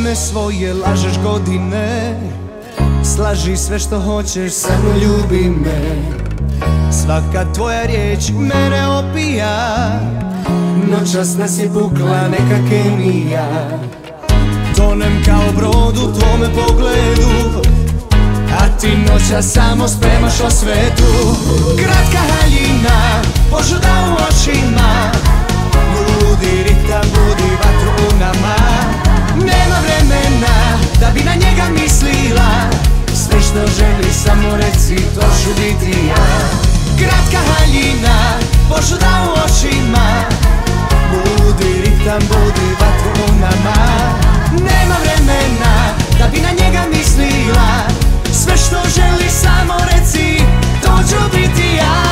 usne svoje, lažeš godine. Slaži sve što hoćeš, samo ljubi me. Svaka tvoja riječ mene opija. Noćas nas je pukla neka kemija. Tonem kao brod u tvome pogledu, a ti noćas samo spremaš o svetu. Kratka haljina, požuda u očima, ludi ritam, budi vatru u nama. Nema vremena da bi na njega mislila, sve što želi samo reci, to ću biti ja. Kratka haljina, požuda u očima, budi ritam, budi vatru u nama. Nema vremena da bi na njega mislila, sve što želi samo reci, to ću biti ja.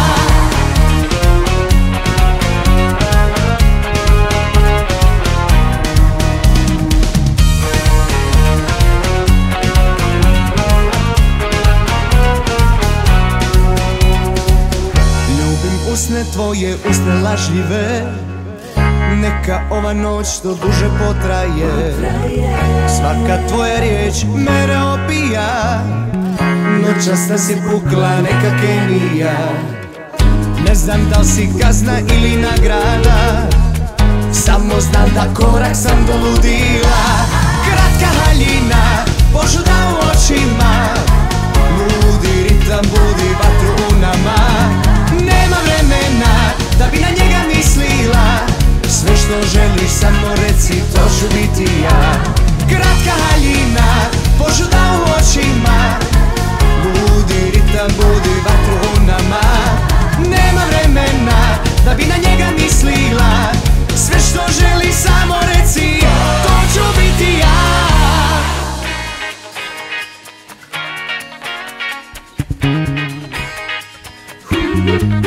Ljubim usne tvoje, usne lažljive. Neka ova noć što duže potraje. Svaka tvoja riječ mene opija. Noćas nas je pukla neka kemija. Ne znam da li si kazna ili nagrada, samo znam da korak sam do ludila. Kratka haljina, požuda u očima, ludi ritam, budi vatru u nama. Nema vremena da bi na njega mislila, sve što želiš samo reci, to ću biti ja. Kratka haljina, požuda u očima, budi ritam, budi vatru u nama. Nema vremena da bi na njega mislila, sve što želi samo reci, to ću biti ja.